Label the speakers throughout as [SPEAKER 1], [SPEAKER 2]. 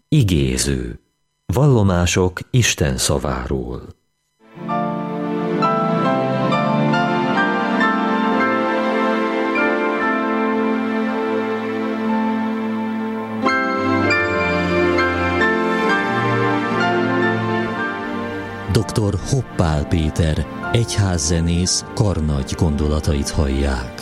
[SPEAKER 1] Igéző. Vallomások Isten szaváról.
[SPEAKER 2] Dr. Hoppál Péter, egyházzenész karnagy gondolatait hallják.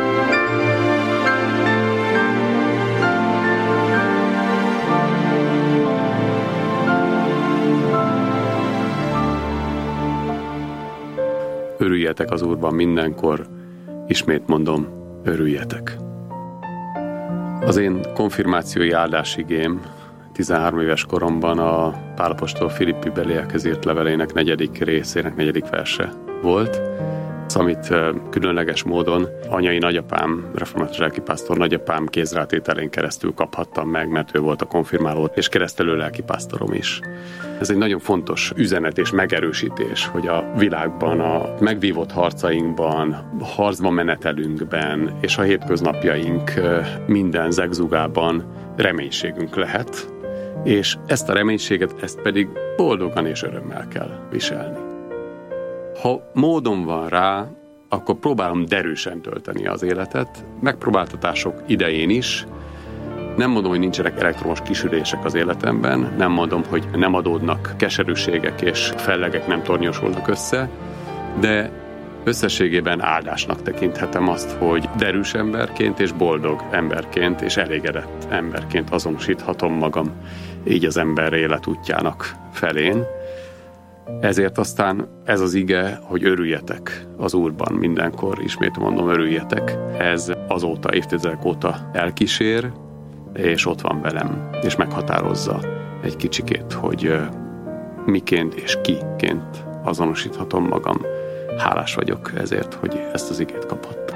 [SPEAKER 3] Örüljetek az Úrban mindenkor, ismét mondom, örüljetek. Az én konfirmációi áldásigém 13 éves koromban a Pál apostol Filippi beliekhez írt levelének 4. részének 4. verse volt, amit különleges módon anyai nagyapám, református lelkipásztor nagyapám kézrátételén keresztül kaphattam meg, mert ő volt a konfirmáló, és keresztelő lelkipásztorom is. Ez egy nagyon fontos üzenet és megerősítés, hogy a világban, a megvívott harcainkban, harcba menetelünkben és a hétköznapjaink minden zegzugában reménységünk lehet, és ezt a reménységet, ezt pedig boldogan és örömmel kell viselni. Ha módon van rá, akkor próbálom derűsen tölteni az életet, megpróbáltatások idején is. Nem mondom, hogy nincsenek elektromos kisüdések az életemben, nem mondom, hogy nem adódnak keserűségek és fellegek nem tornyosulnak össze, de összességében áldásnak tekinthetem azt, hogy derűs emberként és boldog emberként és elégedett emberként azonosíthatom magam így az ember életútjának felén. Ezért aztán ez az ige, hogy örüljetek az Úrban mindenkor, ismét mondom, örüljetek. Ez azóta, évtizedek óta elkísér, és ott van velem, és meghatározza egy kicsikét, hogy miként és kiként azonosíthatom magam. Hálás vagyok ezért, hogy ezt az igét kaphattam.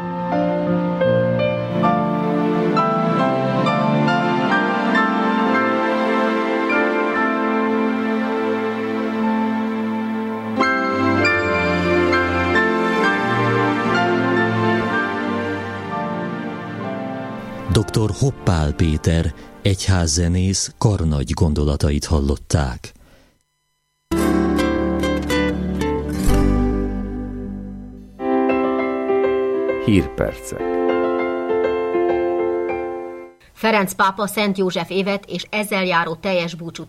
[SPEAKER 2] Dr. Hoppál Péter, egyházzenész karnagy gondolatait hallották.
[SPEAKER 4] Hírpercek.
[SPEAKER 5] Ferenc pápa Szent József évet és ezzel járó teljes búcsút